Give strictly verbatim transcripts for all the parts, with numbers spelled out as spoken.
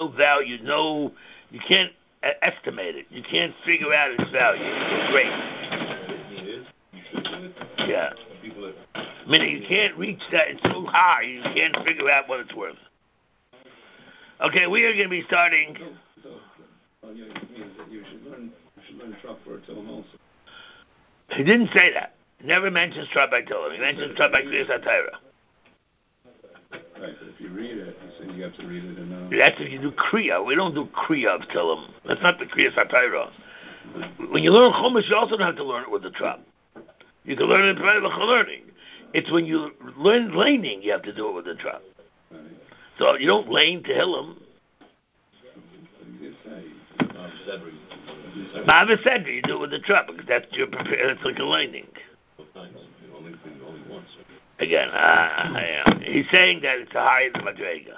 no value, no, you can't uh, estimate it. You can't figure out its value. It's great. Yeah. I mean, you can't reach that. It's so high, you can't figure out what it's worth. Okay, we are going to be starting. Well, you means that you should learn, you should learn Trop for Tillim also. He didn't say that. He never mentions Trop by Tillim. He mentions Trop by Kriyas HaTorah. Right, but if you read it, he says you have to read it in a... That's if you do Kriya. We don't do Kriya of Tillim. That's not the Kriyas HaTorah. When you learn Chumash, you also don't have to learn it with the Trop. You can learn it in private learning. It's when you learn laning, you have to do it with the Trop. Right. So you don't lane to Hillim. Ma'av Sedri, you do it with the Trop because that's your prepare. It's like a laning. Again, uh, I, he's saying that it's a higher than Madrega.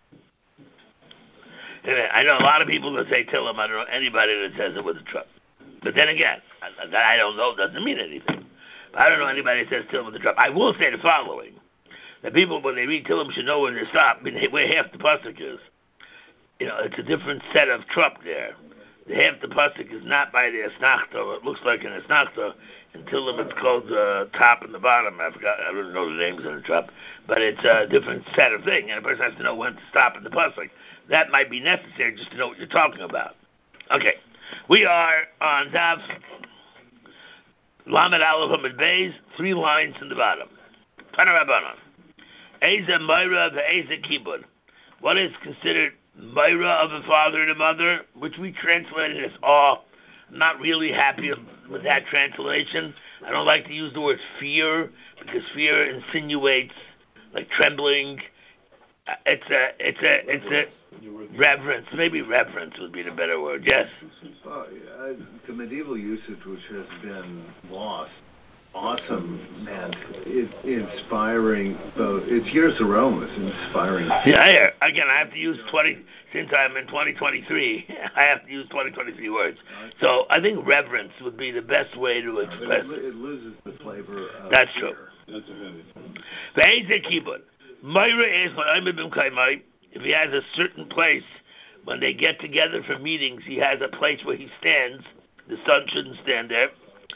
I know a lot of people that say Tillim. I don't know anybody that says it with a Trop. But then again, that I don't know doesn't mean anything. But I don't know anybody that says Tillim with a Trop. I will say the following. The people, when they read Tillim, should know when to stop. I mean, where half the pasuk is. You know, it's a different set of Trop there. The half the pasuk is not by the Esnachta. It looks like an Esnachta. In Tillim, it's called the uh, top and the bottom. I forgot. I don't know the names of the Trop. But it's a different set of thing. And a person has to know when to stop in the pasuk. That might be necessary just to know what you're talking about. Okay. We are on Dav Lamed Aleph Amid Beis, three lines in the bottom. Tanarabanan. Eza Myra ve'eza Kibud. What is considered Myra of a father and a mother, which we translated as awe. I'm not really happy with that translation. I don't like to use the word fear, because fear insinuates like trembling. It's a, it's a, it's a reverence. Maybe reverence would be the better word. Yes. Well, uh, the medieval usage, which has been lost, awesome and it, inspiring. Both it's years aromas, inspiring. Yeah. Again, I have to use twenty since I'm in twenty twenty-three. I have to use twenty twenty-three words. So I think reverence would be the best way to express. It, it loses the flavor. Of That's fear. true. That's a heavy. Ve'ezeh kibud. Myra is if he has a certain place when they get together for meetings, he has a place where he stands. The son shouldn't stand there.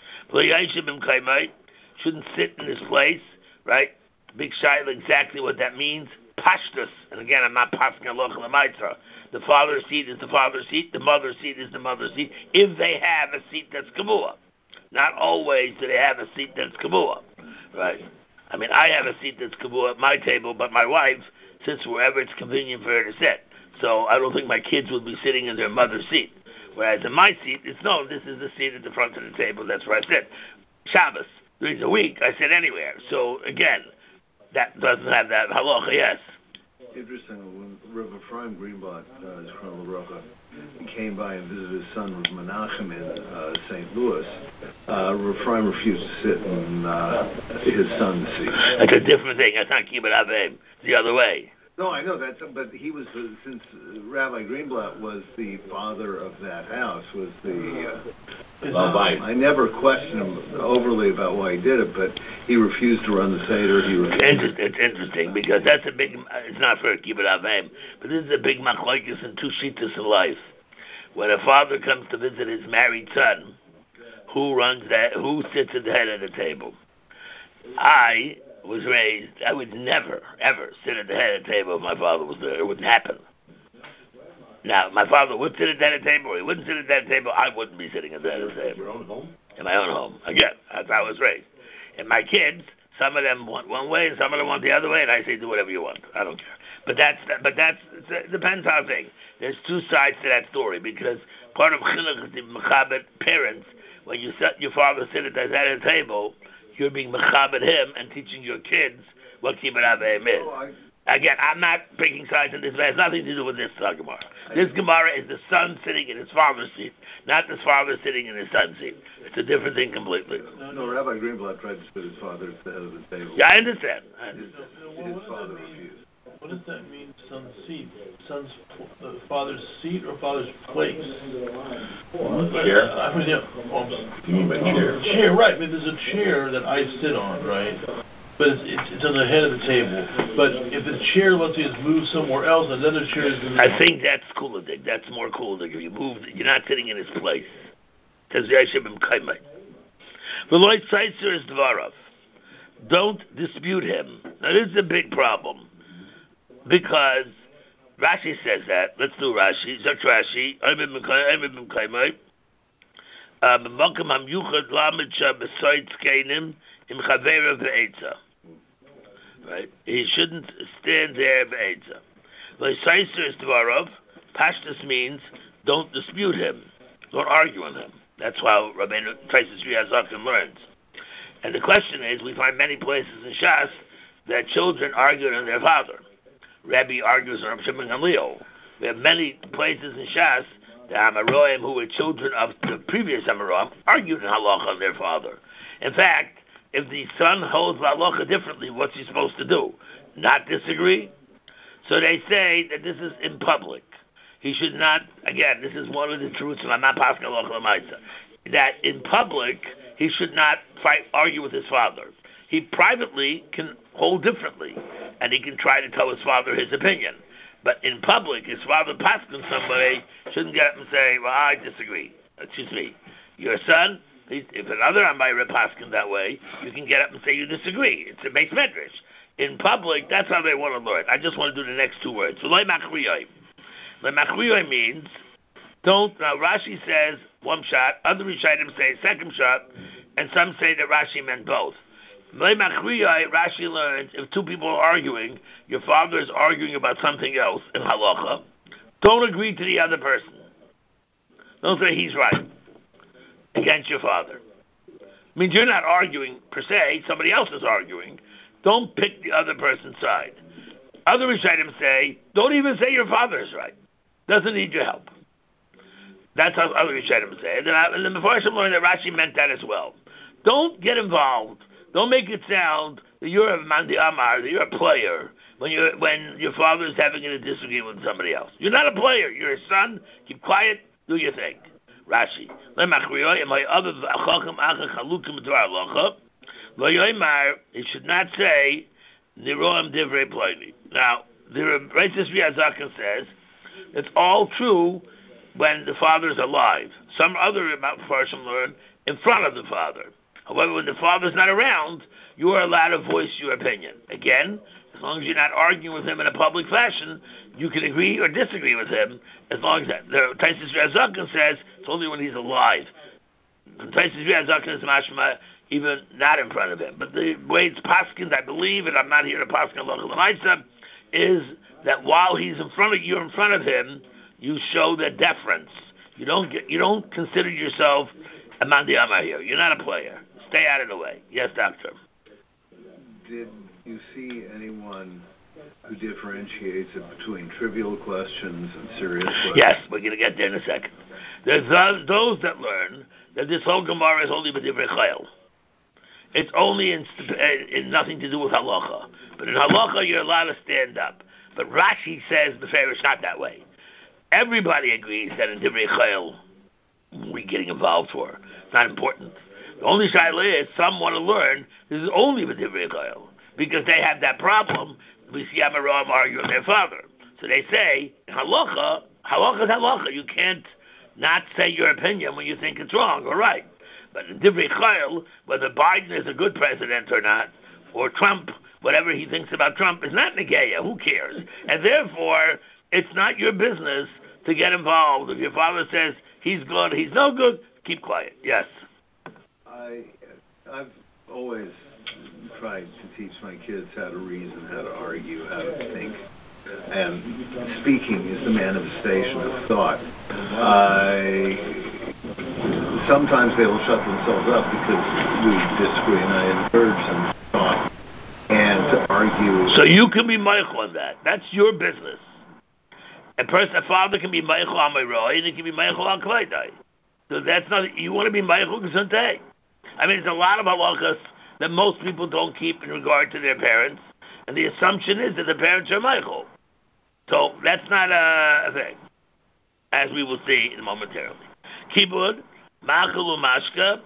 Shouldn't sit in his place, right? Big shayla, exactly what that means. Pashtus, and again, I'm not passing a lochel amaitra. The father's seat is the father's seat. The mother's seat is the mother's seat. If they have a seat that's kamua, not always do they have a seat that's kamua, right? I mean, I have a seat that's kamua at my table, but my wife sits wherever it's convenient for her to sit. So I don't think my kids would be sitting in their mother's seat. Whereas in my seat, it's no, this is the seat at the front of the table. That's where I sit. Shabbos, during the week, I sit anywhere. So again, that doesn't have that halacha, yes. Interesting, when Rabbi Ephraim Greenblatt, uh, his Chrono Baruch, came by and visited his son Rabbi Menachem in uh, Saint Louis, uh, Rabbi Ephraim refused to sit in uh, his son's seat. That's a different thing. That's not kibbud avim. It's the other way. No, I know that, but he was, uh, since Rabbi Greenblatt was the father of that house, was the... Uh, well, I never questioned him overly about why he did it, but he refused to run the Seder. He refused. It's interesting, because that's a big... It's not for kibbud avim, but this is a big machlokes and two shittas in life. When a father comes to visit his married son, who runs that? Who sits at the head of the table? I... was raised, I would never, ever sit at the head of the table if my father was there. It wouldn't happen. Now, my father would sit at the head of the table, or he wouldn't sit at the head of the table, I wouldn't be sitting at the head of the table. Your own home? In my own home. Again, that's how I was raised. And my kids, some of them want one way, and some of them want the other way, and I say, do whatever you want. I don't care. But that's, but that's, it depends how thing. There's two sides to that story, because part of chinuch is the mechabed parents. When you set your father sit at the head of the table, you're being mechabed him and teaching your kids what kibbud avim is. Oh, I... Again, I'm not picking sides in this. It has nothing to do with this uh, Gemara. This Gemara is the son sitting in his father's seat, not the father sitting in his son's seat. It's a different thing completely. No, no, Rabbi Greenblatt tried to sit his father at the head of the table. Yeah, I understand. I understand. His, his father refused. What does that mean, son's seat? Son's uh, father's seat or father's place? Chair? Uh, I presume. Oh, you mean by chair? Chair, right. I mean, there's a chair that I sit on, right? but it's, it's, it's on the head of the table. But if the chair, let's say, is moved somewhere else, another chair is moved. I think that's kulandik. That's more kulandik. If you move, you're not sitting in his place. Because Yeshibim Kaimai. Veloy Tzaitzer is Dvarav. Don't dispute him. Now this is a big problem. Because Rashi says that. Let's do Rashi. Zach Rashi. Yeshibim Kaimai. B'makam hamyuchad lamed shah b'soid zkenim im chavera v'etza. Right? He shouldn't stand there v'etza. V'saiser is dvarav. Pashtus means don't dispute him. Don't argue with him. That's how Rabbeinu Taisus Riyazakin learns. And the question is, we find many places in Shas that children argue with their father. Rabbi argues with Rav Shimon Gamliel. We have many places in Shas the Amaroim, who were children of the previous Amaroim, argued in halacha of their father. In fact, if the son holds halacha differently, what's he supposed to do? Not disagree? So they say that this is in public. He should not, again, this is one of the truths of Amam Pascha Halacha L'Maisa, that in public, he should not fight, argue with his father. He privately can hold differently, and he can try to tell his father his opinion. But in public, his father paskin somebody shouldn't get up and say, well, I disagree. Excuse me. Your son, if another Amayra paskin that way, you can get up and say you disagree. It's a base medrash. In public, that's how they want to learn. I just want to do the next two words. So, Lei Machriyoi. Lei Machriyoi means, don't, now Rashi says one shot, other Rishonim say second shot, and some say that Rashi meant both. Rashi learns, if two people are arguing, your father is arguing about something else in halacha, don't agree to the other person. Don't say he's right against your father. I mean, you're not arguing per se, somebody else is arguing. Don't pick the other person's side. Other Rishonim say, don't even say your father is right. Doesn't need your help. That's how other Rishonim say. And then, I, and then before I learned that Rashi meant that as well. Don't get involved. Don't make it sound that you're a Mandi Amar, that you're a player when you when your father is having a disagreement with somebody else. You're not a player. You're a son. Keep quiet. Do your thing. Rashi. It should not say Niroam Divrei Ploini. Now, the Reitzis Riyazakin says it's all true when the father is alive. Some other Farshim learn in front of the father. However, when the father's not around, you are allowed to voice your opinion. Again, as long as you're not arguing with him in a public fashion, you can agree or disagree with him, as long as that. The Taisus Riyazakin says it's only when he's alive. Taisus Riyazakin is mashma, even not in front of him. But the way it's paskin, I believe, and I'm not here to paskin Halacha L'Maisa, is that while he's in front of you, in front of him, you show the deference. You don't get, you don't consider yourself a Mandi Amar here. You're not a player. Stay out of the way. Yes, doctor. Did you see anyone who differentiates it between trivial questions and serious questions? Yes, we're going to get there in a second. There's those, those that learn that this whole Gemara is only b'divrei chayil. It's only in, in nothing to do with halacha. But in halacha, you're allowed to stand up. But Rashi says the fair is not that way. Everybody agrees that in divrei chayil, we're getting involved for. It's not important. The only shaila is some want to learn this is only with divrei chayil because they have that problem. We see Amaram argue with their father, so they say halacha, halacha is halacha. You can't not say your opinion when you think it's wrong or right. But in divrei chayil, whether Biden is a good president or not, or Trump, whatever he thinks about Trump is not negeya. Who cares? And therefore, it's not your business to get involved. If your father says he's good, he's no good, keep quiet. Yes. I, I've always tried to teach my kids how to reason, how to argue, how to think. And speaking is the manifestation of thought. I, sometimes they will shut themselves up because we disagree, and I encourage them to talk and to argue. So you can be meichel on that. That's your business. A person, a father can be meichel on my roy, and he can be meichel on klaydai. So that's not, you want to be meichel gesundheit. I mean, there's a lot of halachas that most people don't keep in regard to their parents, and the assumption is that the parents are meichel. So that's not a, a thing, as we will see in momentarily. Kibud, machel umashka,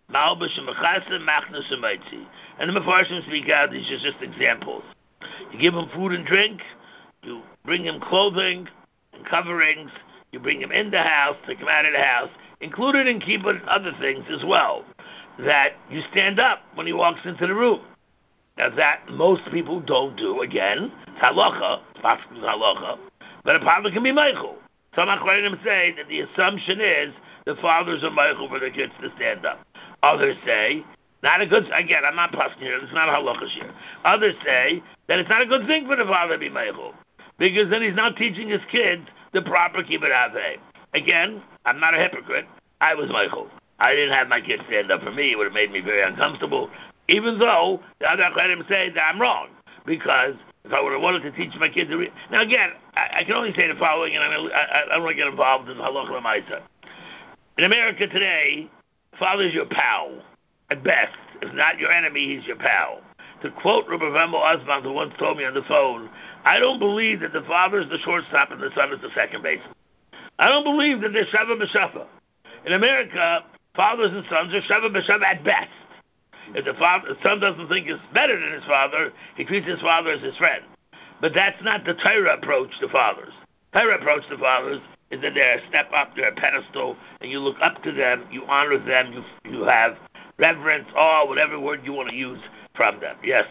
Malbush and Mechasim, Machnus and Meitzi. And the Mefarshim speak out, these are just examples. You give him food and drink, you bring him clothing and coverings, you bring him in the house, take him out of the house, included in kibbutz other things as well, that you stand up when he walks into the room. Now that most people don't do, again, it's halacha, it's halacha, but a father can be meichel. Some Achronim say that the assumption is the fathers are meichel for their kids to stand up. Others say, not a good, again, I'm not passing here, it's not a halacha here. Others say that it's not a good thing for the father to be meichel, because then he's not teaching his kids the proper kibbutz avei. Again, I'm not a hypocrite. I was meichel. I didn't have my kids stand up for me. It would have made me very uncomfortable, even though the other Achronim say that I'm wrong, because if I would have wanted to teach my kids to read. Now again, I, I can only say the following, and I, I, I don't want to get involved in halacha l'maisa. In America today, father's your pal, at best. If not your enemy, he's your pal. To quote Rabbi Vemel Osman, who once told me on the phone, I don't believe that the father is the shortstop and the son is the second baseman. I don't believe that they're shava b'shava. In America, fathers and sons are shava b'shava at best. If the, father, the son doesn't think he's better than his father, he treats his father as his friend. But that's not the Torah approach to fathers. Torah approach to fathers is that they're a step up, they're a pedestal, and you look up to them, you honor them, you you have reverence, or whatever word you want to use from them. Yes?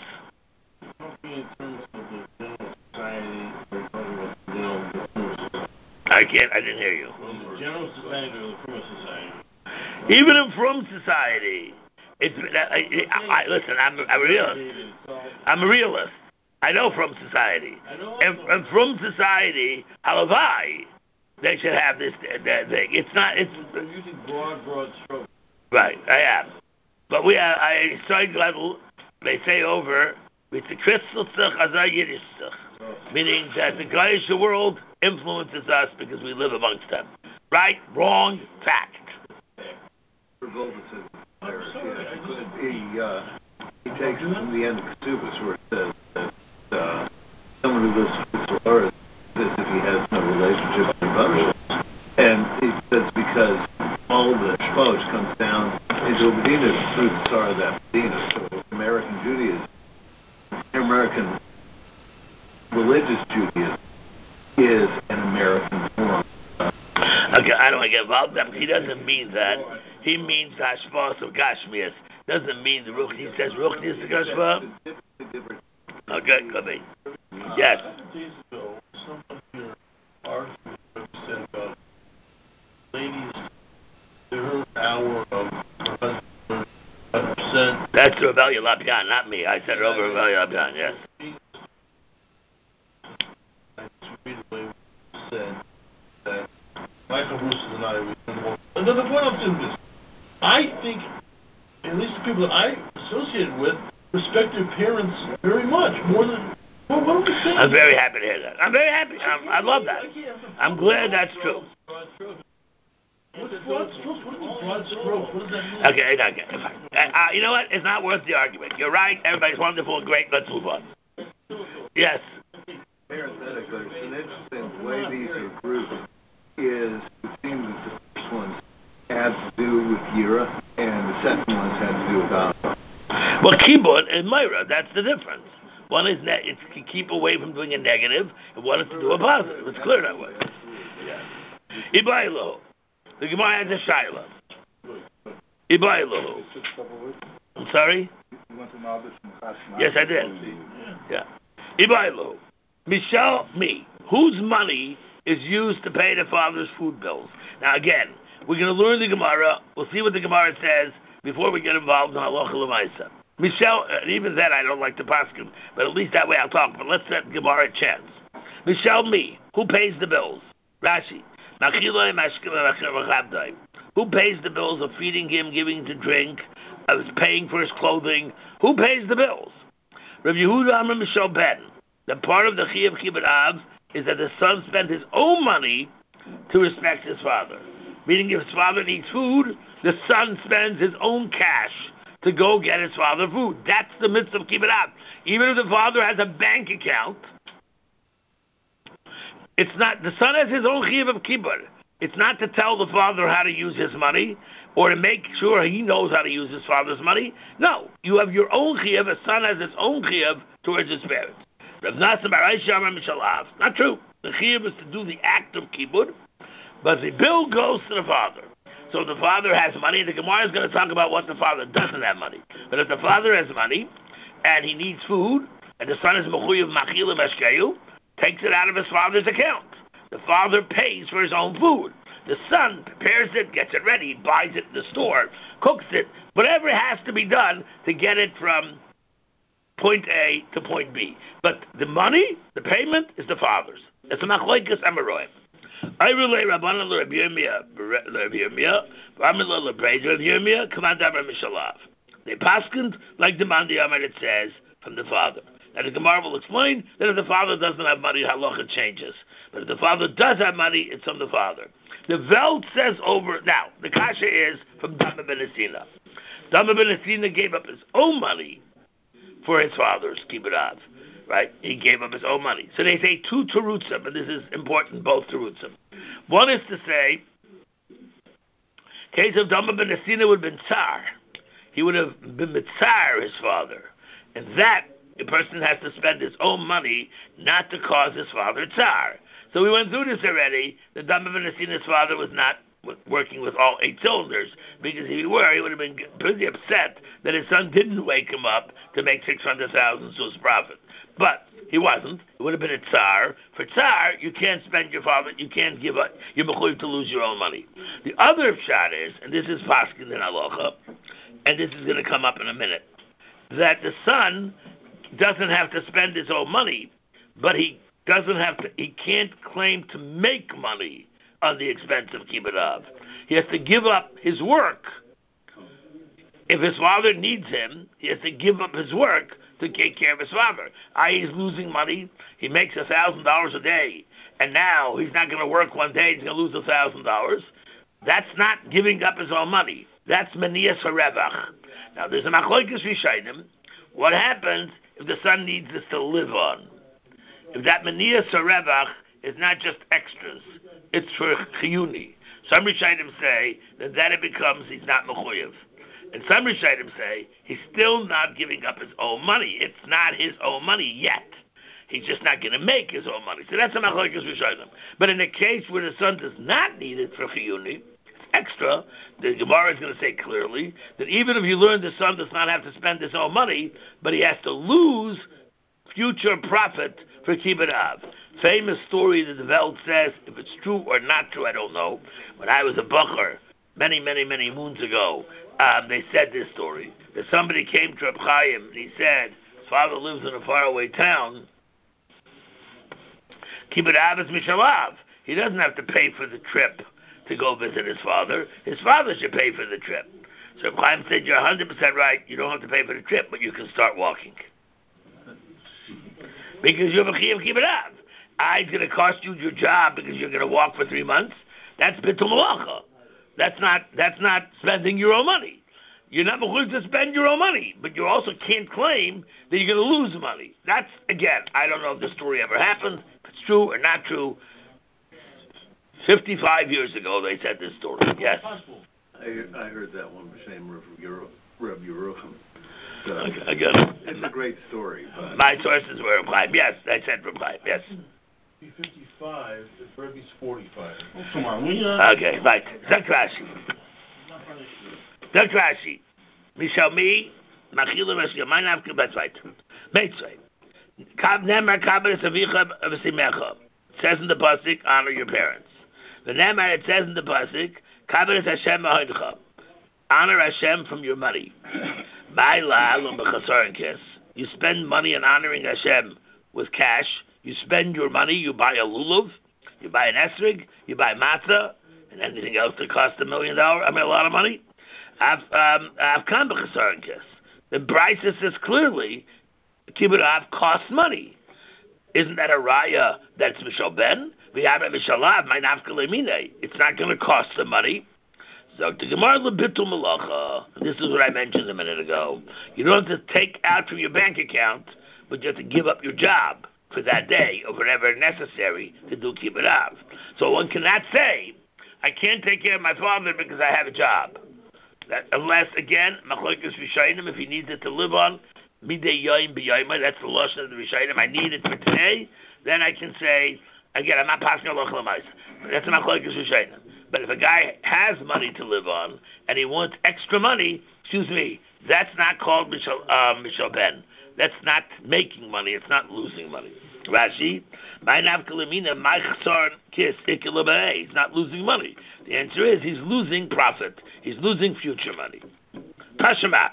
I can't, I didn't hear you. General society or the Frum society? Even in Frum society, it's, I, I, I, listen, I'm, I'm a realist. I'm a realist. I know Frum society. And, and Frum society, halavai, they should have this that thing. It's not, it's... You're using broad, broad strokes. Right, I am. But we are, I started level, they say over, it's the crystal stuff, meaning that the Gaisha world influences us because we live amongst them. Right, wrong, fact. He, uh, he takes it from the end of Ketubas where it says that uh, someone who lives with Torah is as if he has no relationship with Moshe. And he says because all the Shposh comes down into a Medina through the Torah of that Medina. So American Judaism, American religious Judaism is an American form. Okay, I don't want to get involved with that. He doesn't mean that. He means Hashpah of Gashmias. Doesn't mean the Ruch. He says Ruch is the Gashpah. Okay, could be. Yes. Days ago, someone here argued said about ladies, their hour of her husband percent. That's Rebellion Lapian, not me. I said it over Rebellion Lapian, yes. Said that Michael Bruce and I were and then the point I'm saying is, I think, at least the people that I associated with, respect their parents very much, more than, well, what are we saying? I'm very happy to hear that. I'm very happy. I'm, I love that. I'm glad that's true. What's broad strokes? What do you mean broad strokes? What does that mean? Okay, okay. Uh, uh, you know what? It's not worth the argument. You're right. Everybody's wonderful and great. Let's move on. Yes. Parenthetically, it's an interesting way these are grouped is it seems that the first ones had to do with Yira and the second ones had to do with Alpha. Well, Kibbut and Myra, that's the difference. One is ne- it's to keep away from doing a negative, and one is to do a positive. It's clear that way. Ibaylo. The Gemara has a Shaila. Ibaylo. I'm sorry? Yes, I did. Yeah. Ibaylo. Michelle, me. Whose money is used to pay the father's food bills? Now, again, we're going to learn the Gemara. We'll see what the Gemara says before we get involved in Halacha L'Maisa. Michelle, and even then I don't like to pass him, but at least that way I'll talk. But let's let Gemara a chance. Michelle, me. Who pays the bills? Rashi. Who pays the bills of feeding him, giving him to drink, of paying for his clothing? Who pays the bills? Rav Yehuda Amar Michelle Ben. The part of the Chiyuv Kibbutz Av is that the son spent his own money to respect his father. Meaning if his father needs food, the son spends his own cash to go get his father food. That's the mitzvah of Kibbutz Av. Even if the father has a bank account, it's not, the son has his own Chiyuv of Kibbutz. It's not to tell the father how to use his money or to make sure he knows how to use his father's money. No, you have your own chiyuv. A son has his own chiyuv towards his parents. Rav Nassim bar Aisha Amar Mishalav. Not true. The chiyuv is to do the act of kibbud, but the bill goes to the father. So the father has money, and the Gemara is going to talk about what the father doesn't have money. But if the father has money, and he needs food, and the son is mechuyev machil meshkeyu, takes it out of his father's account. The father pays for his own food. The son prepares it, gets it ready, buys it in the store, cooks it, whatever has to be done to get it from point A to point B. But the money, the payment, is the father's. It's a machlokes amaroim. I relay Rabbanan Rabbi Yirmiyah, Rabbi Yirmiyah, Rabbanan Rabbi Yirmiyah, Command Abra Mishalav. They paskened like the Mandi Amar, it says, from the father. And the Gemara will explain that if the father doesn't have money, halacha changes. But if the father does have money, it's from the father. The Veld says over, now, the kasha is from Dama ben Asina. Dama ben Asina gave up his own money for his father's kibbud av. Right? He gave up his own money. So they say two terutzim, and this is important, both terutzim. One is to say, case of Dama ben Asina would have been tsar. He would have been mitzar his father. And that, the person has to spend his own money not to cause his father tsar. So we went through this already. The Dama ben Asina's father was not working with all eight cylinders, because if he were, he would have been pretty upset that his son didn't wake him up to make six hundred thousand to his profit. But he wasn't. It would have been a tsar. For tsar, you can't spend your father, you can't give up, you're mechuyev to lose your own money. The other shot is, and this is paskin in halacha, and this is going to come up in a minute, that the son doesn't have to spend his own money, but he doesn't have to, he can't claim to make money on the expense of kibbud av. He has to give up his work. If his father needs him, he has to give up his work to take care of his father. I, he's losing money. He makes a thousand dollars a day, and now he's not going to work one day. He's going to lose a thousand dollars. That's not giving up his own money. That's manias harevach. Now there's a machlokes rishayim. What happens if the son needs this to live on? If that manias harevach is not just extras, it's for chiyuni. Some rishayim say that then it becomes he's not mechuyev. And some Rishayim say he's still not giving up his own money. It's not his own money yet. He's just not going to make his own money. So that's a machlokes Rishayim. But in a case where the son does not need it for chiyuni, it's extra, the Gemara is going to say clearly that even if you learn the son does not have to spend his own money, but he has to lose future profit for kibbud av. Famous story that the Veld says, if it's true or not true, I don't know. When I was a bacher, many, many, many moons ago, Um, they said this story, that somebody came to Reb Chaim and he said, his father lives in a faraway town, kibbud av is mishalav. He doesn't have to pay for the trip to go visit his father. His father should pay for the trip. So Reb Chaim said, you're one hundred percent right, you don't have to pay for the trip, but you can start walking. Because you have a chiyuv kibbud av. Ah, it's going to cost you your job because you're going to walk for three months. That's bitul malacha. That's not that's not spending your own money. You're not going to spend your own money, but you also can't claim that you're going to lose money. That's, again, I don't know if this story ever happened, if it's true or not true. fifty-five years ago they said this story, yes. I, I heard that one, the same Reb Yerucham. So, okay, I got it. It's a great story. But my sources were replied, yes, I said replied, yes. fifty-five, the Rebbe's forty-five. Oh, come on, we uh... Okay, right. Zak Rashi. Zak Rashi. Mishalmi, Machila Meshka, my nafka betzvait. Betzvait. Kab nemar kabel savicha v'simecha. It says in the pasuk, honor your parents. The nemar, it says in the pasuk, kabel Hashem ma'oincha. Honor Hashem from your money. Ba'ila lo b'chasaron kiss. You spend money on honoring Hashem with cash. You spend your money, you buy a lulav, you buy an esrig, you buy matzah, and anything else that costs a million dollars, I mean a lot of money. I've um, I've come b'chasaron kiss. The Brisa says clearly, kibbud av costs money. Isn't that a raya that's mishal ben? V'yaveh mishalav, my nafka lemine. It's not going to cost some money. So the Gemara lebitul malacha. This is what I mentioned a minute ago. You don't have to take out from your bank account, but you have to give up your job for that day or whatever necessary to do kibbud av. So one cannot say, I can't take care of my father because I have a job. That, unless, again, Machlokes Rishayim, if he needs it to live on, Midei Yoim B'Yoimai, that's the Lashon of the Rishayim, I need it for today, then I can say, again, I'm not passing a Loch L'Mais. That's a Machlokes Rishayim. But if a guy has money to live on, and he wants extra money, excuse me, that's not called Mishal, uh, Mishal Ben. That's not making money, it's not losing money. Rashi, my navkalamina, my chsar kiss ikilabay. He's not losing money. The answer is he's losing profit. He's losing future money. Tashema.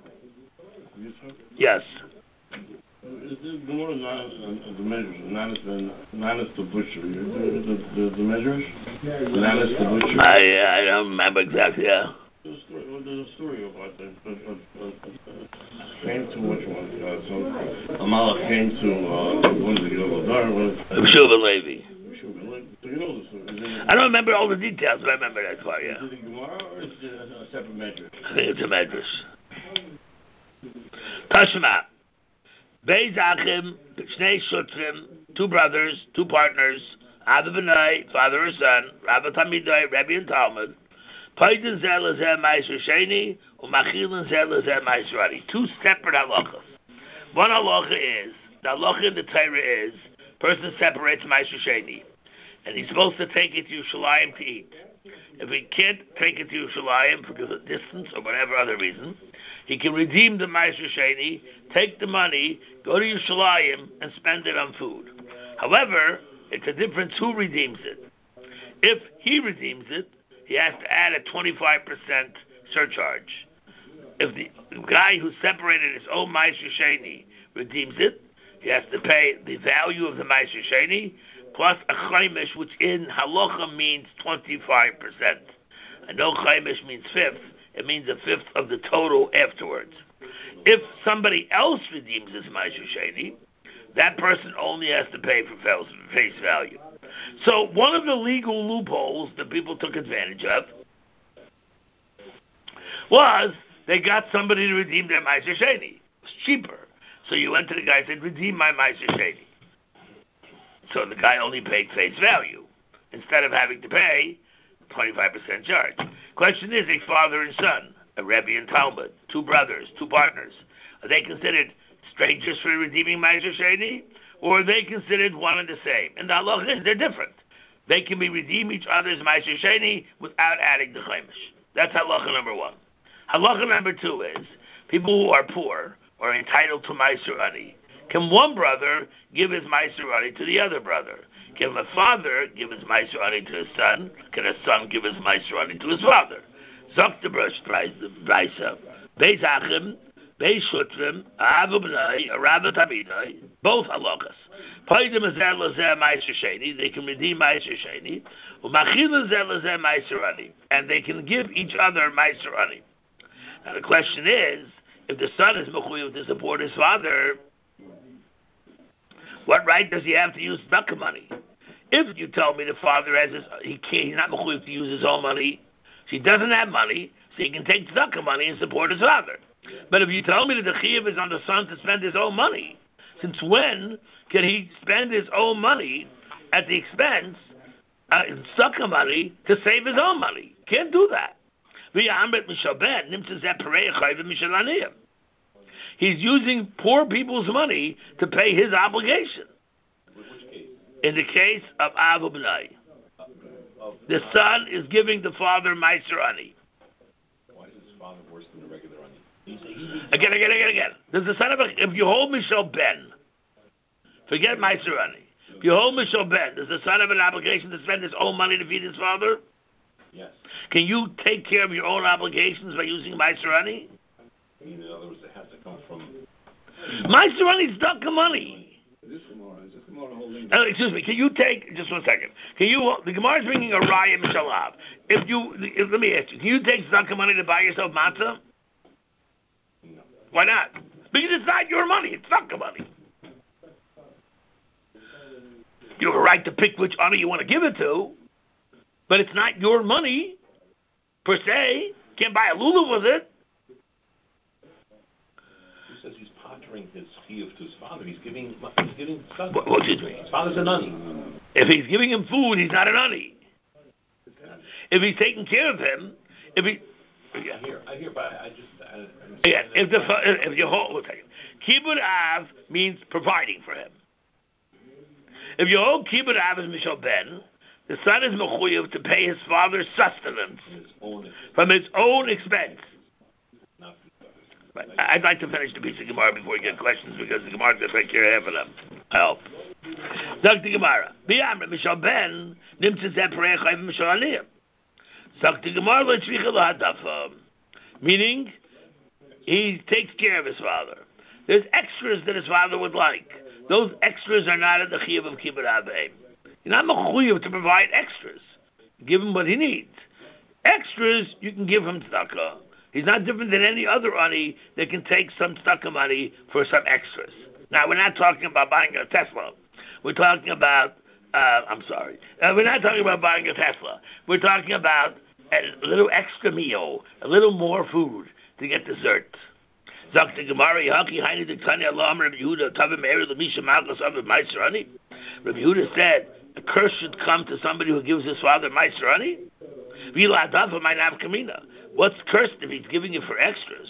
Yes. Is the Gemara not uh, the measures? Not as the not as the butcher. The, the, the, the measures. Not as the butcher. I I don't remember exactly. Yeah. There's a story, well, there's a story about that. But, but, but, uh, came to which one? Uh, so Amalek came to uh, one of the Yogodar. Shuva Levi. So you know the story. I don't remember all the details, but I remember that part. Yeah. Is it a Gemara or is it a separate measure? I think it's a medrash. Tashma. Beis Achim, Shnei Shutrim, two brothers, two partners, Abba B'nai, father or son, Rabbi Tamidai, Rebbe and Talmud. Paidin Zeh L'Zeh Ma'aser Sheni, U'Machilin Zeh L'Zeh Ma'aser Ani. Two separate halachas. One halacha is, the halacha in the Torah is, person separates Ma'aser Sheni, and he's supposed to take it to Yerushalayim to eat. If he can't take it to Yerushalayim because of distance or whatever other reason, he can redeem the Ma'aser Sheni, take the money, go to Yerushalayim, and spend it on food. However, it's a difference who redeems it. If he redeems it, he has to add a twenty-five percent surcharge. If the guy who separated his own Ma'aser Sheni redeems it, he has to pay the value of the Ma'aser Sheni plus a chaimish, which in halacha means twenty-five percent. I know chaimish means fifth. It means a fifth of the total afterwards. If somebody else redeems his Ma'aser Sheni, that person only has to pay for face value. So one of the legal loopholes that people took advantage of was they got somebody to redeem their Ma'aser Sheni. It was cheaper. So you went to the guy and said, redeem my Ma'aser Sheni. So the guy only paid face value instead of having to pay twenty-five percent charge. Question is, a father and son, a Rebbe and Talmud, two brothers, two partners, are they considered strangers for redeeming Ma'aser Sheni? Or are they considered one and the same? And the halacha is they're different. They can be redeem each other's Ma'aser Sheni without adding the chaimish. That's halacha number one. Halacha number two is, people who are poor are entitled to Ma'aser Ani. Can one brother give his Ma'aser Ani to the other brother? Can the father give his Ma'aser Ani to his son? Can a son give his Ma'aser Ani to his father? Zok the brush Brisa, Beis Achim, Beis Shutrim, Abba B'nai, Rabbi Tamidai, both halachas. Paidim Ezer L'Zer Ma'aser Sheni, they can redeem Ma'aser Sheni, U'Machil Ezer L'Zer Ma'aser Ani, and they can give each other Ma'aser Ani. Now the question is, if the son is mechuyev to support his father, what right does he have to use tzedakah money? If you tell me the father has his, he can't, he's not mechuyev to use his own money, so he doesn't have money, so he can take tzedakah money and support his father. But if you tell me that the chiyuv is on the son to spend his own money, since when can he spend his own money at the expense uh, tzedakah money to save his own money? Can't do that. He's using poor people's money to pay his obligation. In the case of Avu B'nai, the son is giving the father Ma'aser Ani. Why is his father worse than the regular Ani? Again, again, again, again. Does the son of a, if you hold Mishal Ben, forget Ma'aser Ani. If you hold Mishal Ben, does the son have an obligation to spend his own money to feed his father? Yes. Can you take care of your own obligations by using Ma'aser Ani? In other words, it has to come from... Ma'aser Ani is tzedakah money. This Gemara, is this Gemara holding? Uh, excuse me. Can you take just one second? Can you? The Gemara is bringing a raya mishalav. If you, if, let me ask you. Can you take tzedakah money to buy yourself matzah? No. Why not? Because it's not your money. It's tzedakah money. You have a right to pick which honor you want to give it to, but it's not your money per se. Can't buy a lulav with it. Who says he's pottering his chiyuv to his father? He's giving, he's giving tzedakah. What, what, excuse me. His father's an ani. If he's giving him food, he's not an ani. If he's taking care of him, if he, Yeah. I hear, I hear, but I just. I, I'm Yeah, if the if you hold, one second. Kibbud Av means providing for him. If you hold Kibbud Av as Mishal Ben, the son is mechuyev to pay his father's sustenance his own from his own expense. not Right. I'd like to finish the piece of Gemara before we get questions because the Gemara is going to take care of half of them. I hope. Zok the Gemara. B'yamra Mishal Ben nimtzes eperecha Mishal Aliyah. Zok the Gemara lo tzricha lahadafa. Meaning, he takes care of his father. There's extras that his father would like. Those extras are not in the chiyuv of kibbud avim. You're not mechuyev to provide extras. Give him what he needs. Extras, you can give him tzedakah. He's not different than any other ani that can take some tzedakah money for some extras. Now, we're not talking about buying a Tesla. We're talking about, uh, I'm sorry, uh, we're not talking about buying a Tesla. We're talking about a little extra meal, a little more food to get dessert. Rabbi Yehuda said, a curse should come to somebody who gives his father Maiserani. What's cursed if he's giving it for extras?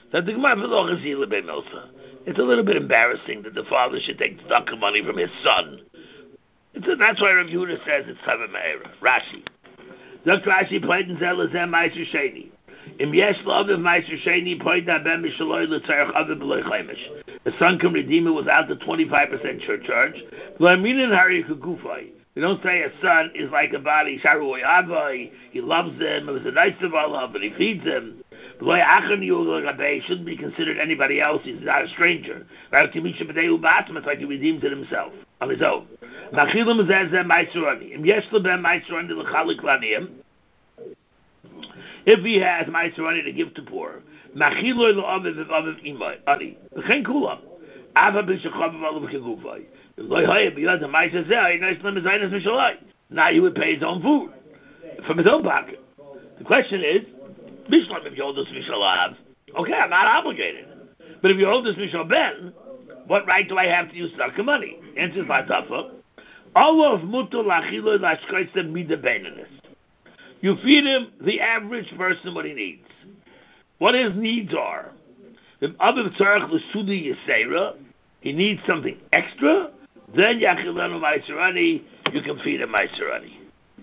It's a little bit embarrassing that the father should take tzedakah money from his son. It's a, that's why Rabbi Yehuda says it's Tavim Me'era. Rashi. Doctor Rashi played in Zelazem Maiser Sheni. Im yesh love of Maiser Sheni played that ben mishaloi l'tzarech aviv b'loy chaimish. The son can redeem it without the twenty-five percent church charge. V'aminin hari kugufay. We don't say a son is like a body. Sharui avai. He loves them. It was a nice of Allah, but he feeds them. B'loy achan yul shouldn't be considered anybody else. He's not a stranger. Right? It's like he redeems it himself on his own. Machilim zezem maisurani. Im yesh leben maisurani l'chalik laniyim. If he has maisurani to give to poor, machiloi l'aviv v'aviv imay ani. V'chein kulam. Ava b'shachavav alav kegufay. V'loy hayah b'yad ha'maisur zeh nice lemon zaynas mishalai. Now he would pay his own food from his own pocket. The question is, Mishlam if you hold this mishalav, okay, I'm not obligated. But if you hold this mishal ben, what right do I have to use tzedakah money? Answer is latafa. All of mutul lachiloi lashkaitzem midabenanis. You feed him the average person what he needs. What his needs are. If aviv tzarech l'sudi yisera, he needs something extra, then yachilenu maiserani, you can feed him maiserani.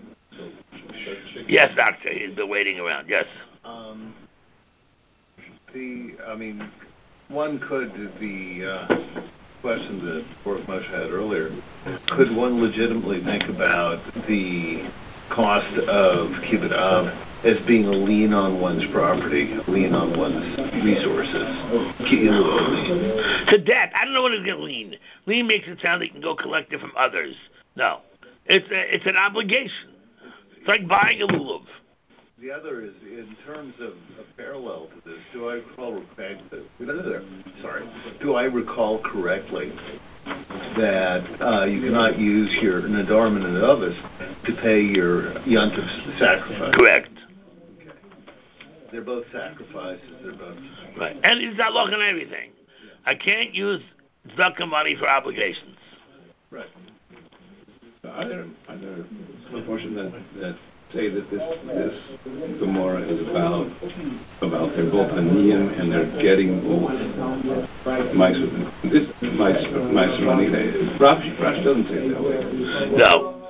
Yes, doctor, he's been waiting around. Yes. Um, the, I mean, one could, the uh, question that Baruch Moshe had earlier, could one legitimately think about the cost of kibbud av as being a lien on one's property, a lien on one's resources? To debt. I don't know what is a lien. Lien makes it sound like you can go collect it from others. No. It's a, it's an obligation. It's like buying a lulav. The other is, in terms of a parallel to this, do I recall, sorry, do I recall correctly that uh, you cannot use your Nadarm and Nadavis to pay your Yontif sacrifice? Correct. Okay. They're both sacrifices. They're both right, and it's not looking at everything. I can't use tzedakah money for obligations. Right. Are there are there a portion that that say that this this Gemara is about about they're both aniyim and they're getting both ma'aser. This ma'aser ma'aser. Rashi Rashi doesn't say it that way. No,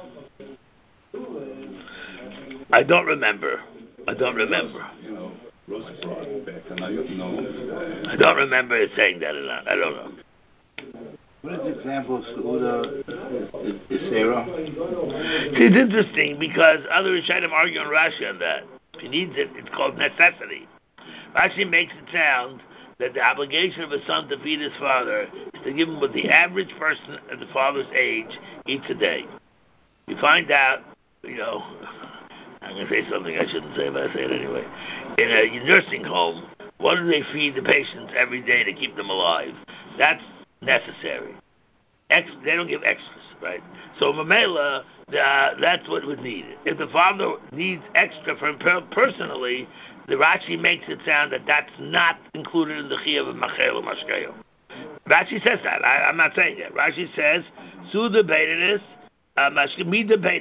I don't remember. I don't remember. You know, Rosa brought back, and I don't know. I don't remember it saying that or not. I don't know. What is the example of Seudah Isera? See, it's interesting because other Rishonim argue on Rashi on that. If he needs it, it's called necessity. Rashi makes it sound that the obligation of a son to feed his father is to give him what the average person at the father's age eats a day. You find out, you know, I'm going to say something I shouldn't say, but I say it anyway. In a nursing home, what do they feed the patients every day to keep them alive? That's necessary. Ex- they don't give extras, right? So Mamela, uh, that's what was needed. If the father needs extra for him per- personally, the Rashi makes it sound that that's not included in the chiyuv of machel or mashkeo. Rashi says that. I, I'm not saying that. Rashi says, Suda Beininus, Mida Beininus.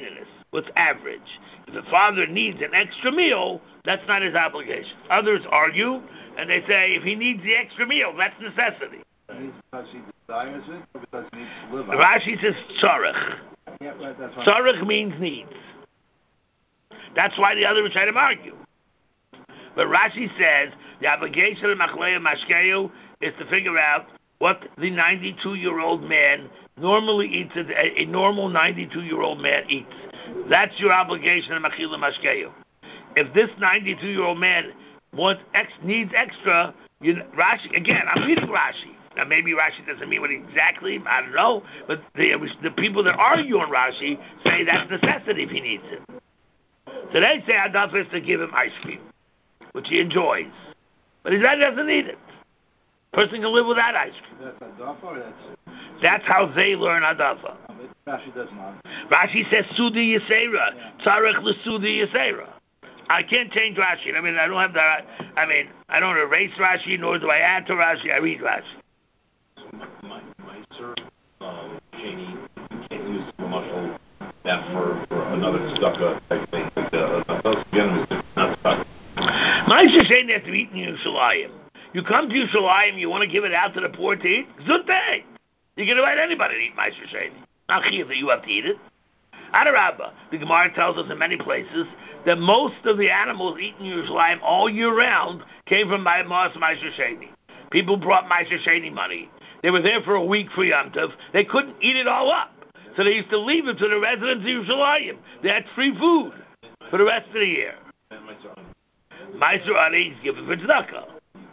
what's average. If the father needs an extra meal, that's not his obligation. Others argue, and they say if he needs the extra meal, that's necessity. Because he desires it, or because he needs to live on it? Rashi says tzarech. Yeah, right, that's what Tzarech means needs. That's why the other was trying to argue. But Rashi says the obligation of Machlei Mashkeu is to figure out what the ninety-two-year-old man normally eats, a, a normal ninety-two-year-old man eats. That's your obligation of Machila Mashkeu. If this ninety-two-year-old man wants ex, needs extra, you, Rashi, again, I'm reading Rashi. Now maybe Rashi doesn't mean what exactly, I don't know, but the, the people that argue on Rashi say that's necessity if he needs it. So they say Hadafa is to give him ice cream, which he enjoys. But he doesn't need it. Person can live without ice cream. That's Hadafa or that's... That's how they learn Hadafa. No, Rashi does not. Rashi says Sudi Yisera. Tzarech l'Sudi Yisera. I can't change Rashi. I mean, I don't have that. I mean, I don't erase Rashi, nor do I add to Rashi. I read Rashi. So my, my sir, um, Cheney, you can't use commercial that for, for another tzedakah type thing. Like, uh, those again is not tzedakah. Ma'aser Sheni has to be eaten in Yerushalayim. You come to Yerushalayim, you want to give it out to the poor to eat? Good thing. You can invite anybody to eat Ma'aser Sheni. Not chiv that you have to eat it. Adarabba, the Gemara tells us in many places that most of the animals eaten in Yerushalayim all year round came from Ma'aser Sheni. People brought Ma'aser Sheni money. They were there for a week for Yom Tov. They couldn't eat it all up. So they used to leave it to the residents of Yerushalayim. They had free food for the rest of the year. Ma'aser Ani is given for tzedakah.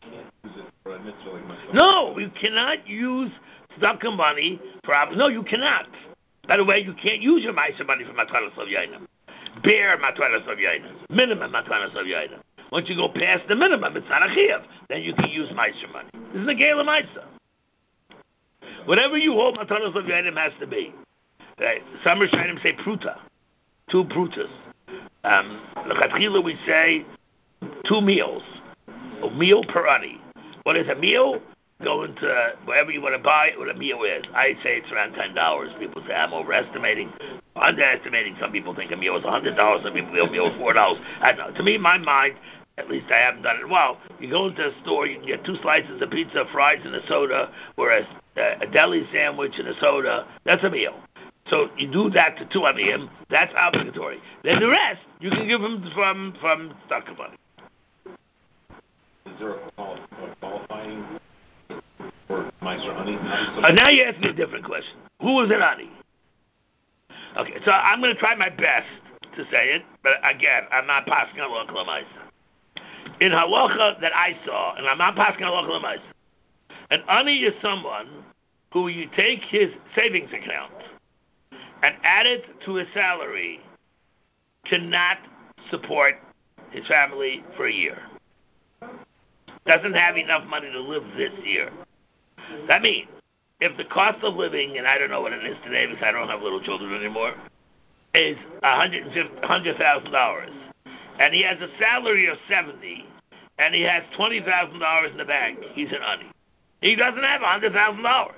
No, you cannot use tzedakah money for... No, you cannot. By the way, you can't use your Ma'aser money for Matanos of Yainam. Bare Matanos of Yainam. Minimum Matanos of Yainam. Once you go past the minimum, it's not a chiv. Then you can use Ma'aser money. This is the Gela Ma'aser. Whatever you hold Matanos of Yainam has to be. Right? Some Rishonim say pruta. Two prutas. Um, L'chatchila we say two meals. A meal per ani. What is a meal? Go into wherever you want to buy it, what a meal is. I say it's around ten dollars. People say I'm overestimating, underestimating. Some people think a meal is a hundred dollars. Some people think a meal is four dollars. I don't know. To me, my mind, at least I haven't done it well. You go into a store, you can get two slices of pizza, fries, and a soda, or a, a deli sandwich and a soda. That's a meal. So you do that to two aniyim. That's obligatory. Then the rest you can give them from from tzedakah money. Is there a qualifying for Ma'aser Ani? Uh, now you ask me a different question. Who was an ani? Okay, so I'm going to try my best to say it, but again, I'm not passing halacha l'maisa. In halacha that I saw, and I'm not passing halacha l'maisa, an ani is someone who you take his savings account and add it to his salary cannot support his family for a year. Doesn't have enough money to live this year. That means, if the cost of living, and I don't know what it is today because I don't have little children anymore, is one hundred thousand dollars, and he has a salary of seventy, and he has twenty thousand dollars in the bank, he's an ani. He doesn't have one hundred thousand dollars.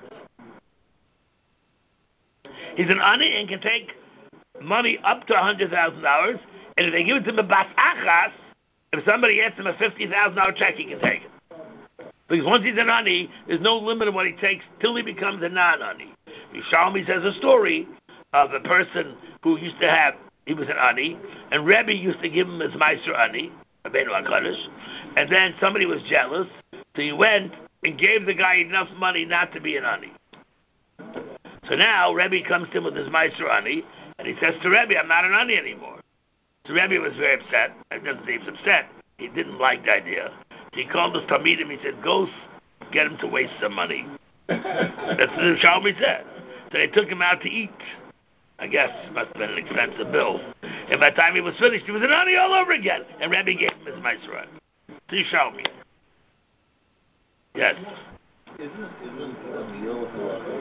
He's an ani and can take money up to one hundred thousand dollars, and if they give it to him a bas achas, if somebody asks him a fifty thousand dollars check, he can take it. Because once he's an ani, there's no limit of what he takes till he becomes a non-ani. Yerushalmi says a story of a person who used to have, he was an ani, and Rebbe used to give him his Ma'aser Ani, Rabbeinu HaKadosh, and then somebody was jealous, so he went and gave the guy enough money not to be an ani. So now Rebbe comes to him with his Ma'aser Ani, and he says to Rebbe, I'm not an ani anymore. So Rebbe was very upset. It doesn't say he was upset. He didn't like the idea. So he called his Talmidim. He said, go get him to waste some money. That's what the Shalmi said. So they took him out to eat. I guess it must have been an expensive bill. And by the time he was finished, he was an ani all over again. And Rebbe gave him his Ma'aser Ani. So you show me. Yes. Isn't, isn't a meal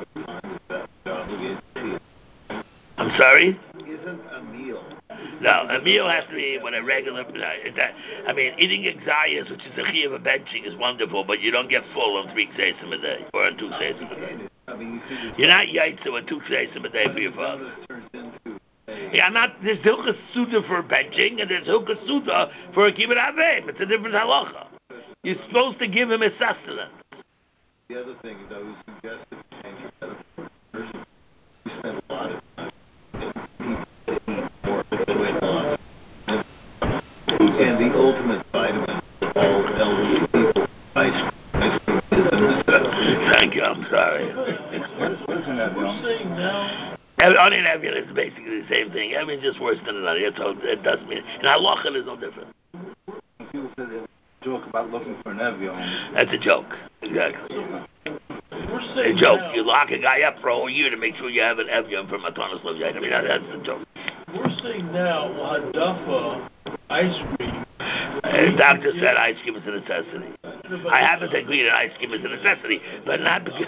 uh, I'm sorry? Isn't a meal? No, a meal has to be what a regular. Uh, that, I mean, eating exayas, which is a chi of a benching, is wonderful, but you don't get full on three ksesim a day or on two ksesim a day. You're not yaitza with two ksesim a day for your father. Turns into a Yeah, not there's hilchas suda for benching and there's hilchas suda for a kibbutz avim. It's a different halacha. You're supposed to give him his sustenance. The other thing is I would suggest that you change your metaphor. We spend a lot of time getting more of and the ultimate vitamin for all elderly people, ice cream is a necessity. Thank you, I'm sorry. We're saying now. Onion Evian is basically the same thing. Evian is just worse than an onion, so it doesn't mean. And halacha is no different. People say they joke about looking for an Evian. That's a joke. Exactly. We're saying A joke. now, You lock a guy up for a whole year to make sure you have an Evian from Matanas Levite. I mean, that, that's a joke. We're saying now, Hadafa ice cream. The doctor said ice cream is a necessity. I haven't agreed that ice cream is a necessity, but not because...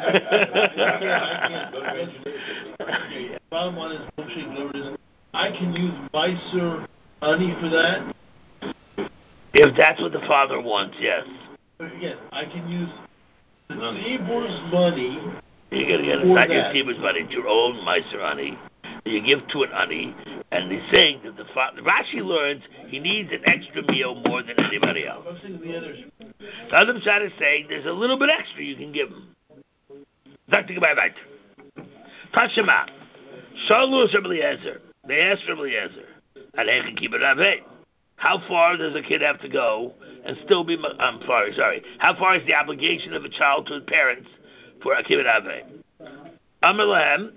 Bottom line is, milkshake is, I can use Meiser honey for that. If that's what the father wants, yes. But again, I can use the Tibor's money. You're going to get it's not your Tibor's money, it's your own Meiser honey. You give to an honey, and he's saying that the father, Rashi learns he needs an extra meal more than anybody else. I'm saying the others. The other side is saying there's a little bit extra you can give him. Doctor Goodbye, right. Tashema. Shalus Rabbi Eliezer. They asked Rabbi Eliezer, Aleichem kibbutz avei. How far does a kid have to go and still be? I'm sorry, sorry. How far is the obligation of a child to his parents for a kibbutz avei? Amar lahem,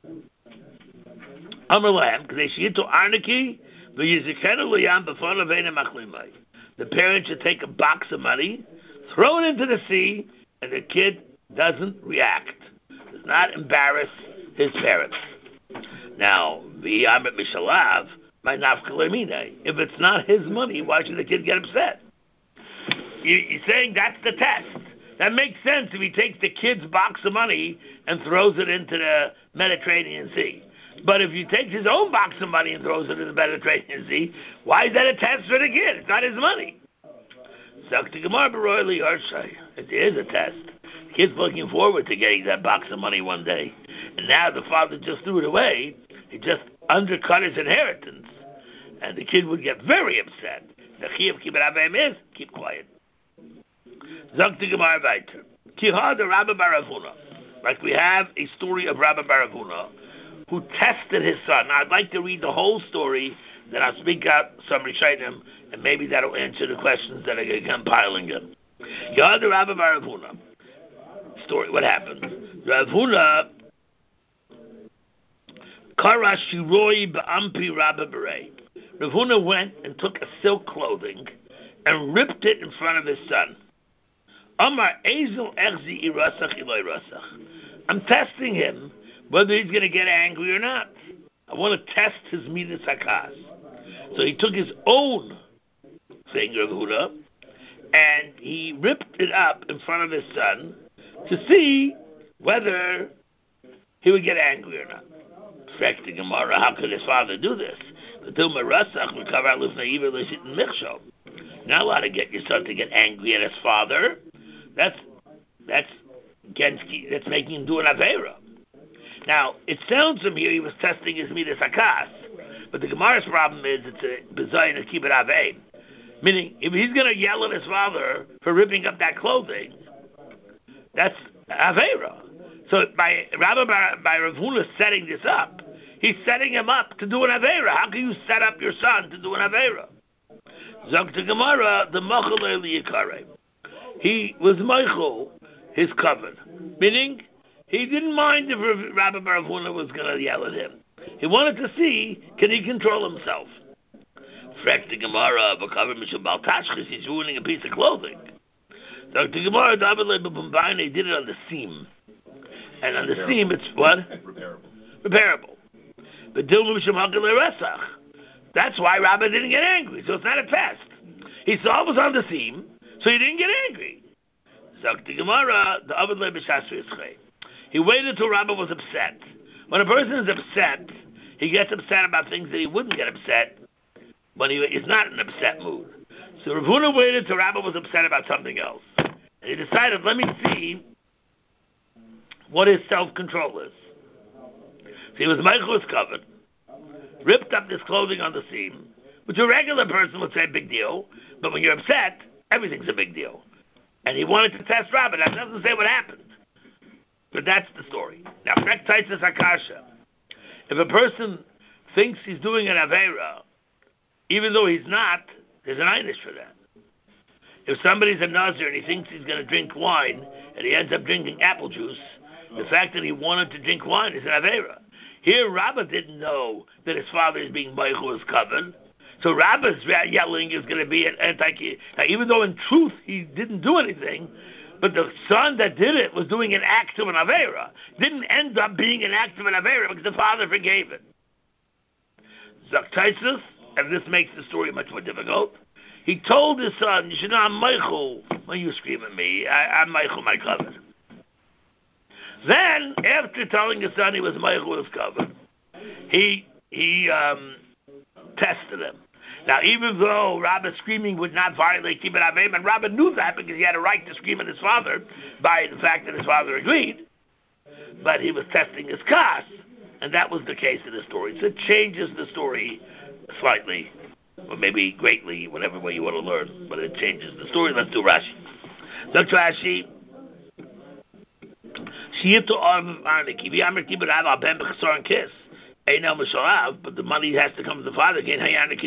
Amar lahem, k'dei sheyitu arniki v'yizikenu liyam b'fon aveinu machlimai. The parent should take a box of money, throw it into the sea, and the kid doesn't react. Does not embarrass his parents. Now, v'yamet mishalav, my nafkalemine. If it's not his money, why should the kid get upset? You're saying that's the test. That makes sense if he takes the kid's box of money and throws it into the Mediterranean Sea. But if he takes his own box of money and throws it in the Mediterranean Sea, why is that a test for the kid? It's not his money. It is a test. The kid's looking forward to getting that box of money one day. And now the father just threw it away. He just undercut his inheritance. And the kid would get very upset. The chiyuv kibbutz avim is, keep quiet. Zok the Gemara weiter. Kihad the Rabbi bar Avuna. Like we have a story of Rabbi bar Avuna, who tested his son. Now, I'd like to read the whole story, then I'll speak out some Rishonim, and maybe that'll answer the questions that are compiling them. Kihad the Rabbi bar Avuna. Story, what happened? Rav Huna Kara Shiroi Ba'ampi Rabbi Berei. Rav Huna went and took a silk clothing and ripped it in front of his son. Amar Ezel Echzi Irasach Iloi Rasach. I'm testing him whether he's going to get angry or not. I want to test his midas hakas. So he took his own thing, Rav Huna, and he ripped it up in front of his son to see whether he would get angry or not. Fact the Gemara, how could his father do this? You're not allowed to get your son to get angry at his father. That's that's against that's making him do an avera. Now it sounds from here he was testing his midas hakas, but the Gemara's problem is it's a bizayin to keep it avei. Meaning, if he's going to yell at his father for ripping up that clothing, that's avera. So by Rabbi by Rav Huna setting this up, he's setting him up to do an avera. How can you set up your son to do an avera? Zok to Gemara, the machal liyikare. He was meichel his covered, meaning he didn't mind if Rabbi Rav Huna was going to yell at him. He wanted to see, can he control himself? Frek the Gemara, v'kaver mishum bal tashchis, he's ruining a piece of clothing. Zok to Gemara, David lebebumbayin, they did it on the seam. And on the Repairable. seam, it's what? Repairable. Repairable. But Dilma Mishum Hakal Resach. That's why Rabbi didn't get angry. So it's not a test. He saw it was on the seam, so he didn't get angry. Zakti Gemara, the Avad Le B'Shas Yitzchei. He waited till Rabbi was upset. When a person is upset, he gets upset about things that he wouldn't get upset when he is not in an upset mood. So Rav Huna waited till Rabbi was upset about something else. And he decided, let me see what his self-control is. So he was Michael was covered. ripped up this clothing on the seam, which a regular person would say big deal, but when you're upset, everything's a big deal. And he wanted to test Rabbah. That doesn't say what happened. But that's the story. Now, Frek Taisus Akasha. If a person thinks he's doing an Aveira, even though he's not, there's an einish for that. If somebody's a Nazir and he thinks he's going to drink wine, and he ends up drinking apple juice, the fact that he wanted to drink wine is an Aveira. Here, Rabbah didn't know that his father is being Meichel is covered. So Rabbah's yelling is going to be an anti. Now, even though in truth he didn't do anything, but the son that did it was doing an act of an Aveira. Didn't end up being an act of an Aveira because the father forgave it. Zaktaisus, and this makes the story much more difficult, he told his son, you should know, I'm Meichel. When you scream at me, I, I'm Meichel, my covered. Then, after telling his son he was Meichel, his covered, he, he um, tested him. Now, even though Rabbah's screaming would not violate Kibbut Avim, and Rabbah knew that because he had a right to scream at his father by the fact that his father agreed, but he was testing his kas, and that was the case in the story. So it changes the story slightly, or maybe greatly, whatever way you want to learn, but it changes the story. Let's do Rashi. Look to Rashi. Shiyito Arv Arniki, V'Amr Kibbut Av Ben B'Chasar and Kiss. But the money has to come to the father again.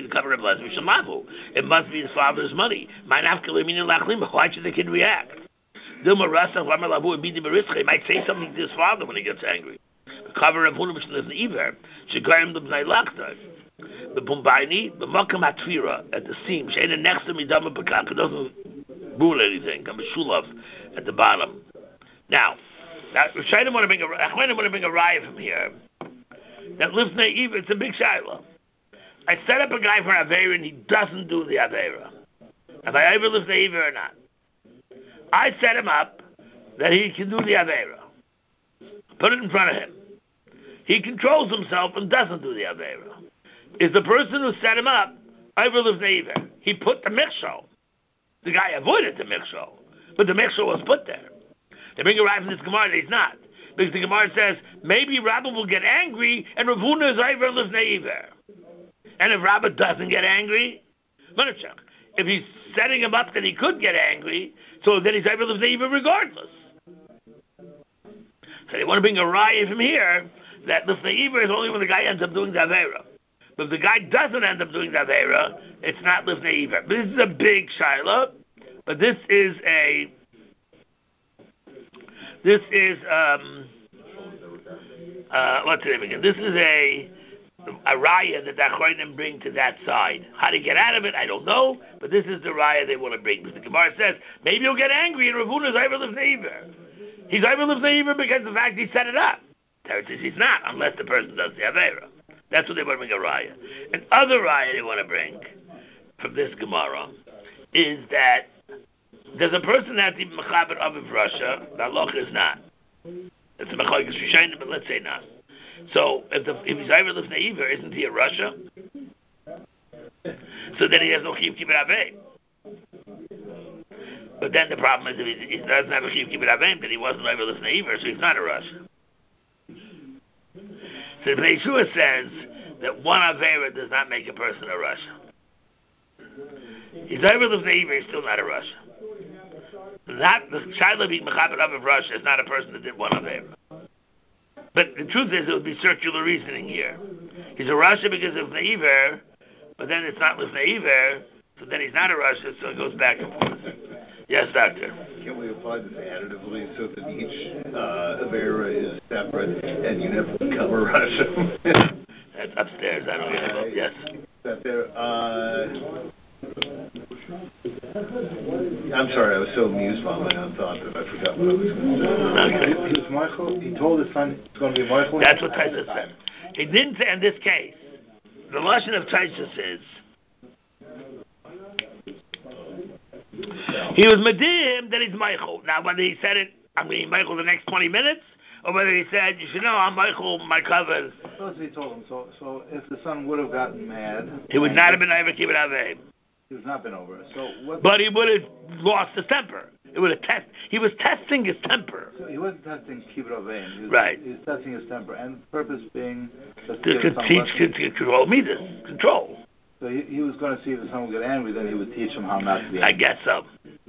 It must be his father's money. Why should the kid react? He might say something to his father when he gets angry. The cover of Huna Mishlev Iver, Shagarim the Bnei Lachtar. The Bumbaini, the Makam Hatvira at the seam, Shana next to me, Dama Bakak, doesn't rule anything. I'm a Shulav at the bottom. Now, now Shainim want to bring a Achmanim want to bring a raya from here. That lives naive, it's a big shiloh. I set up a guy for Aveira and he doesn't do the Aveira. Have I ever lived naive or not? I set him up that he can do the Aveira. Put it in front of him. He controls himself and doesn't do the Aveira. Is the person who set him up ever lived naive? He put the mikshol. The guy avoided the mikshol, but the mikshol was put there. They bring a right from this Gemara that he's not. Because the Gemara says, maybe Rabbah will get angry, and Rav Huna is over lives naiver. And if Rabbah doesn't get angry, if he's setting him up that he could get angry, so then he's over lives naiver regardless. So they want to bring a raya from here, that lives naiver is only when the guy ends up doing the Aveira. But if the guy doesn't end up doing the Aveira, it's not lives naiver. But this is a big shiloh, but this is a This is, um, uh, what's the name again? This is a, a raya that the Achronim bring to that side. How to get out of it, I don't know, but this is the raya they want to bring. Because the Gemara says, maybe he'll get angry and Rav Huna is over lives neiver. He's over lives neiver because of the fact he set it up. Teretz says he's not, unless the person does the Aveira. That's what they want to bring a raya. And other raya they want to bring from this Gemara is that there's a person that's even mechaber of Russia. The halacha is not. It's a mechaber Rishayim, but let's say not. So if the if he's over lives naiver, isn't he a Russia? So then he has no chiyuv kibbut avim. But then the problem is if he, he doesn't have a chiyuv kibbut avim, then he wasn't over lives naiver, so he's not a Russia. So the Yeshua says that one aveira does not make a person a Russia. He's over lives naiver, he's still not a Russia. Not the Shiloh being mechaber of Russia is not a person that did one Aveira. But the truth is, it would be circular reasoning here. He's a Russia because of Neiver, but then it's not with Neiver, so then he's not a Russia, so it goes back and forth. Yes, doctor. Can we apply this additively so that each uh, Aveira is separate and you never cover Russia? That's upstairs. I don't get it. Yes. That there. Uh, I'm sorry, I was so amused by my own thought that I forgot what I was going to say. Okay. He was Michael. He told his son it's going to be Michael. That's what Taisa said. He didn't say in this case. The lashon of Taisa says he was medim that he's Michael. Now, whether he said it, I'm going to be Michael the next twenty minutes, or whether he said, you should know, I'm Michael, my cousin. Suppose he told him. So, so if the son would have gotten mad, he would not have been able to keep it avei. He's not been over. So what? But he would have lost his temper. It would have test. He was testing his temper. So he wasn't testing kibbut avein. He was, Right. He was testing his temper, and the purpose being To, to teach, to, to control midas, control. So he, he was going to see if someone would get angry, then he would teach him how not to be angry. I guess so.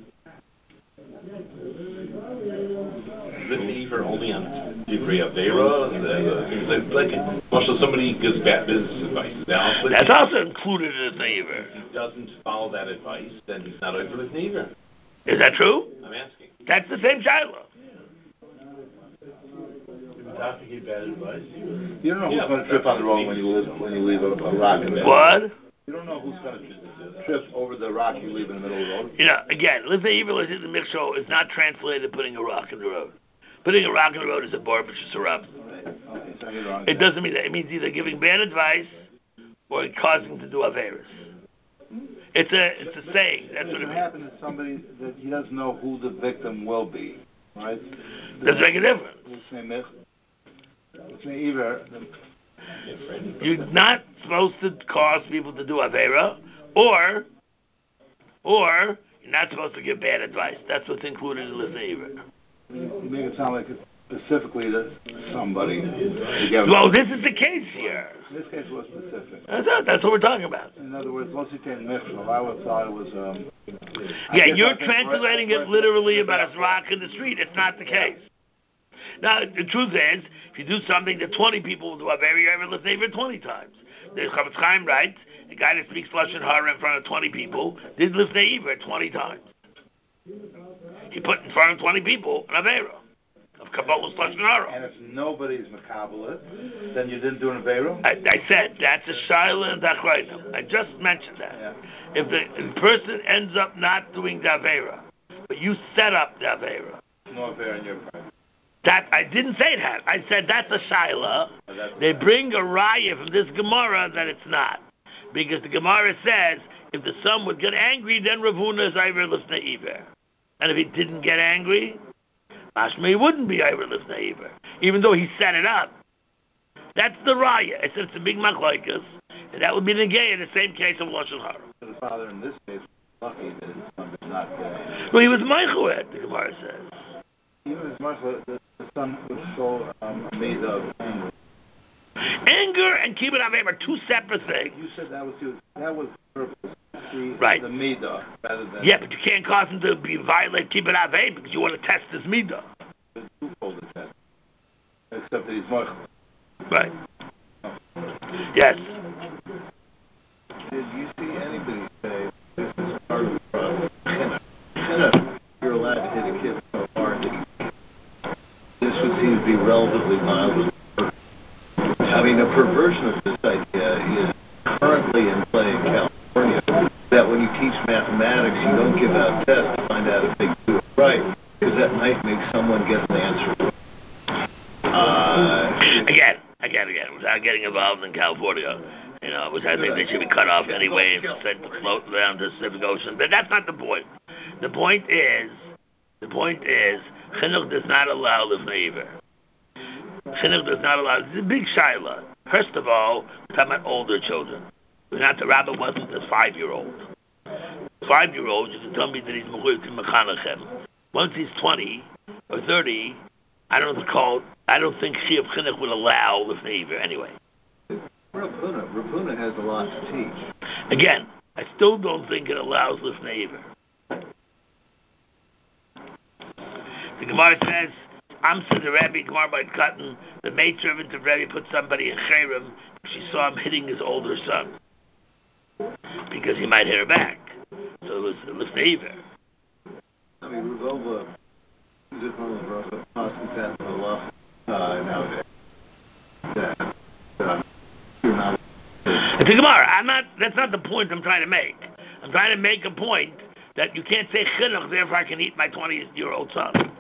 Lifnei Iver only on Divrei Avera, and like also somebody gives bad business advice. Now, That's he, also included in the Iver. If he doesn't follow that advice, then he's not over Lifnei Iver. Is that true? I'm asking. That's the same Shiloh. Not to give bad advice. You don't know who's Yeah, going to trip on the road when you leave when you leave a, a rock in the middle. What? You don't know who's going to trip over the rock you leave in the middle of the road. You know, again, Lifnei Iver in the Michshol is not translated putting a rock in the road. Putting a rock in the road is a bar, which is a rub. Okay. Okay, so you're wrong. It doesn't mean that. It means either giving bad advice or causing to do averis. It's a it's a saying. That's what it means. What happens is somebody that he doesn't know who the victim will be, right? Doesn't make a difference. You're not supposed to cause people to do avera, or or you're not supposed to give bad advice. That's what's included in Lifnei Iver. You make it sound like it's specifically to somebody. Well, this is the case here. This case was specific. That's, that's what we're talking about. In other words, Lo Sitein Michshol, I would thought it was. Um, yeah, you're translating it literally about a rock in the street. It's not the case. Now, the truth is, if you do something that twenty people will do avera, you ever Lifnei Iver twenty times. The Chavetz Chaim writes, a guy that speaks Lashon Hara in front of twenty people did Lifnei Iver twenty times. He put in front of twenty people an avera of Kabbalah's Lashon Hara. And if nobody's makabelit, then you didn't do an avera? I, I said, that's a Shaila and Dachreinu. I just mentioned that. Yeah. If the, if the person ends up not doing the avera, but you set up the avera. No avera in your part. That I didn't say that. I said that's a shaila. Oh, they bring a raya from this Gemara that it's not, because the Gemara says if the son would get angry, then Rav Huna is Iver Lifnei Iver, and if he didn't get angry, mashma he wouldn't be Iver Lifnei Iver, even though he set it up. That's the raya. I said it's a big machlokes, and that would be the gay in the same case of Lashon Hara. The father in this case was lucky that his son did not get angry. Well, he was Meichuet, the Gemara says. Even as much the, the son was so um, made of anger. Anger and kibbut aveim are two separate things. You said that was that was the purpose. The, right. The midah rather than. Yeah, but you can't cause him to be violate kibbut aveim because you want to test his midah. It's twofold test. Except that he's more. Right. Oh. Yes. Did you see anybody say this is part of the problem? Chinuch, you're allowed to hit a kid so hard that he. This would seem to be relatively mild. I mean, a perversion of this idea is currently in play in California, that when you teach mathematics, you don't give out tests to find out if they do it right, because that might make someone get an answer. Uh, again, again, again, without getting involved in California, you know, which I think they should be cut off anyway and sent to float down to the Pacific Ocean. But that's not the point. The point is, the point is, Chinuch does not allow Lifnei Iver. Chinuch does not allow. It's a big shaila. First of all, we're talking about older children. We're not the rabbi wasn't a five-year-old. Five-year-old, you can tell me that he's mechuyev to mechanechem. Once he's twenty or thirty, I don't recall. I don't think Chiyuv Chinuch would allow Lifnei Iver anyway. Rav Huna, Rav Huna has a lot to teach. Again, I still don't think it allows Lifnei Iver. The Gemara says, Amsa the Rebbe, Gemara by Cotton, the maidservant of Rebbe put somebody in Cherem. She saw him hitting his older son because he might hit her back. So it was Lifnei Iver. I mean, Ruvova, Zichron Levracha, Paskin Tat Malach, nowadays. That, uh, you're not. It's a Gemara. I'm not. That's not the point I'm trying to make. I'm trying to make a point that you can't say Chinuch, therefore I can eat my twenty-year-old son.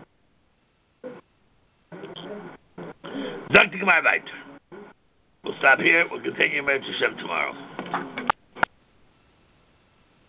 Zak the Gemara weiter. We'll stop here. We'll continue Meretz Hashem tomorrow.